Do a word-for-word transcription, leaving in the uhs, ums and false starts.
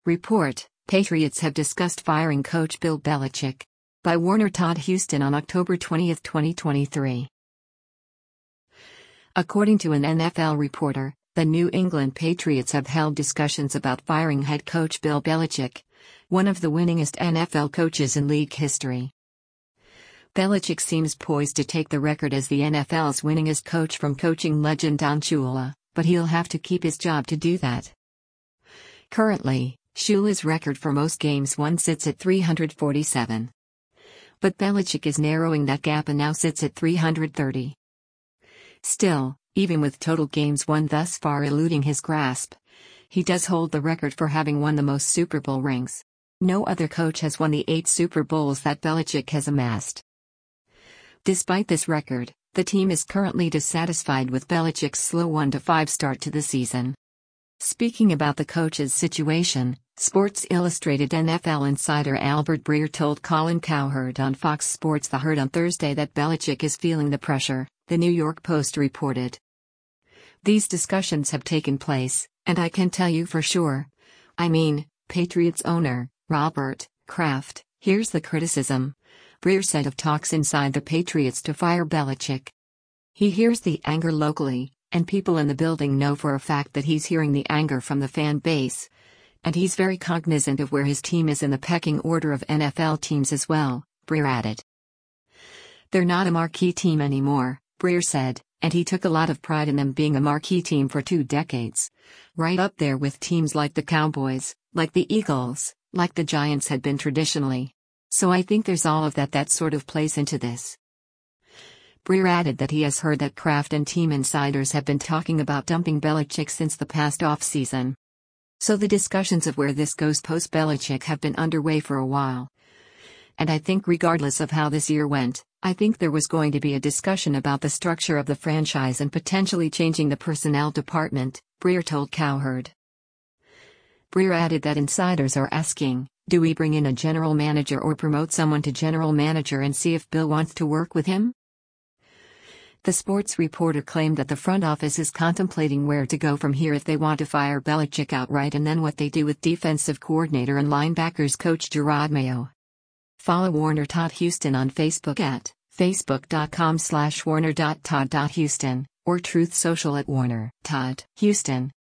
Report: Patriots have discussed firing coach Bill Belichick. By Warner Todd Houston on October twentieth, twenty twenty-three. According to an N F L reporter, the New England Patriots have held discussions about firing head coach Bill Belichick, one of the winningest N F L coaches in league history. Belichick seems poised to take the record as the N F L's winningest coach from coaching legend Don Shula, but he'll have to keep his job to do that. Currently, Shula's record for most games won sits at three hundred forty-seven. But Belichick is narrowing that gap and now sits at three hundred thirty. Still, even with total games won thus far eluding his grasp, he does hold the record for having won the most Super Bowl rings. No other coach has won the eight Super Bowls that Belichick has amassed. Despite this record, the team is currently dissatisfied with Belichick's slow one to five start to the season. Speaking about the coach's situation, Sports Illustrated N F L insider Albert Breer told Colin Cowherd on Fox Sports The Herd on Thursday that Belichick is feeling the pressure, the New York Post reported. These discussions have taken place, and I can tell you for sure. I mean, Patriots owner, Robert Kraft, here's the criticism. Breer said of talks inside the Patriots to fire Belichick. He hears the anger locally, and people in the building know for a fact that he's hearing the anger from the fan base. And he's very cognizant of where his team is in the pecking order of N F L teams as well, Breer added. They're not a marquee team anymore, Breer said, and he took a lot of pride in them being a marquee team for two decades. Right up there with teams like the Cowboys, like the Eagles, like the Giants had been traditionally. So I think there's all of that that sort of plays into this. Breer added that he has heard that Kraft and team insiders have been talking about dumping Belichick since the past offseason. So the discussions of where this goes post-Belichick have been underway for a while. And I think regardless of how this year went, I think there was going to be a discussion about the structure of the franchise and potentially changing the personnel department, Breer told Cowherd. Breer added that insiders are asking, do we bring in a general manager or promote someone to general manager and see if Bill wants to work with him? The sports reporter claimed that the front office is contemplating where to go from here if they want to fire Belichick outright and then what they do with defensive coordinator and linebackers coach Jerod Mayo. Follow Warner Todd Houston on Facebook at facebook.com slash warner.todd.houston or Truth Social at Warner Todd Houston.